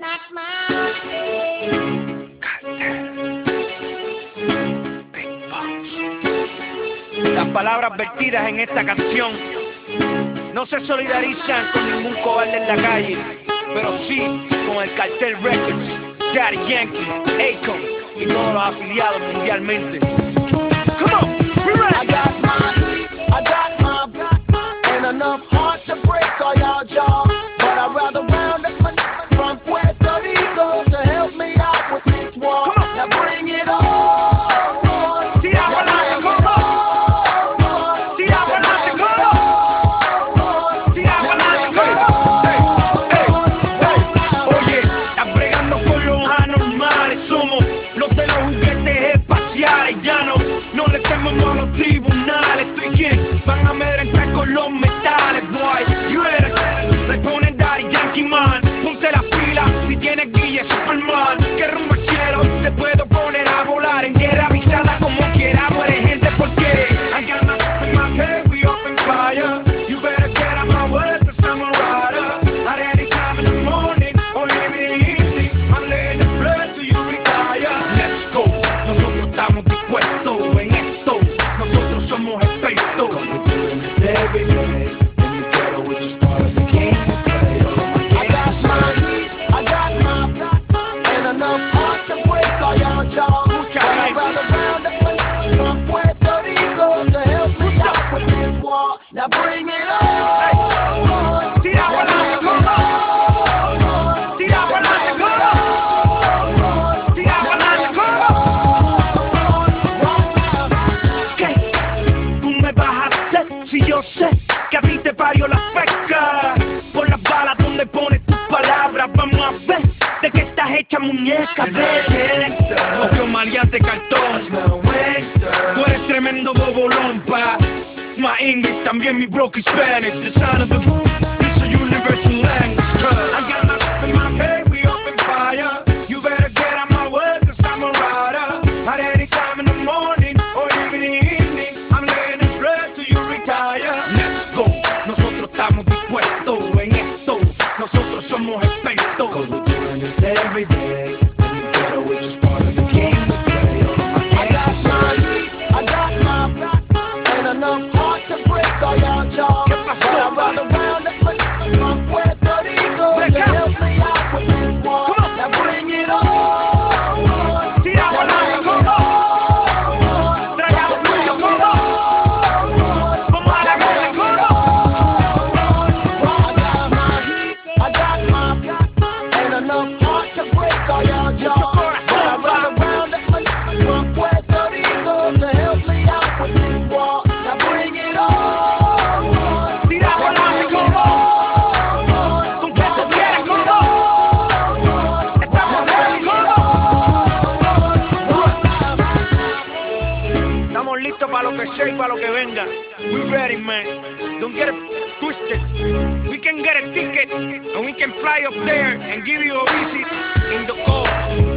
Las palabras vertidas en esta canción no se solidarizan con ningún cobarde en la calle, pero sí con el Cartel Records, Daddy Yankee, Akon y todos los afiliados mundialmente. Come on, we're ready. I got my, and enough heart to break all y'all jaws, but I'd rather round up my from Puerto Rico to help me out with this war. Now bring it on. No le tememos a los tribunales. Tú y quién van a amedrentar con los metales, boy. You eres, le ponen Daddy Yankee Man. Ponte la pila si tienes guille Superman. Que rumbo al cielo te puedo poner a volar. En guerra avisada como quiera muere gente porque I got my in my head, we up in fire. You better get out my way cause I'm a rider. At any time in the morning or even in the evening, I'm laying the blood till you retire. Let's go, nosotros estamos dispuestos en esto, nosotros somos expertos. Cause we're doing this every day, in the ghetto we're just part of the game we play. I got my, and enough heart to break all y'all jaws. But I'd rather round up my from Puerto Rico to help me out with this war. Now bring it on. Tira pa'lante, come on. Tira pa'lante, come on. Tira pa'lante, come on. ¿Qué tú me vas a hacer si yo sé que a ti te parió la feca? Por las balas donde pones tus palabras, vamos a ver de qué estás hecha muñeca, bebé. Obvio maleante cartón, tú eres tremendo bobolón, pa. My English, también mi broken Spanish. The sound of the boom, it's a universal language. I got my in my head, we up in fire. You better get out my way, cause I'm a rider. At any time in the morning, or even in the evening, I'm laying in blood till you retire. Let's go, nosotros estamos dispuestos en esto. Nosotros somos expertos. Cause we're doing this every day, in the ghetto we're just part of the game we play. I got my, and enough heart to break all y'all jaws. But I'd rather round up my from Puerto Rico to help me out with this war. Now bring it on. Tira pa'lante, come on. Traga lo tuyo, come on. Vamos a la guerra, come on. I got my, and enough heart to break all y'all jaws. But I'd rather round up my from Puerto Rico to help me out with this war. Now bring it on. Tira pa'lante, come on. Con que tú quieres, come on. Estamos ready, come on. Estamos listos para lo que sea y para lo que venga. We ready, man. Don't get it twisted. We can get a ticket and we can fly up there and give you a visit in the cold.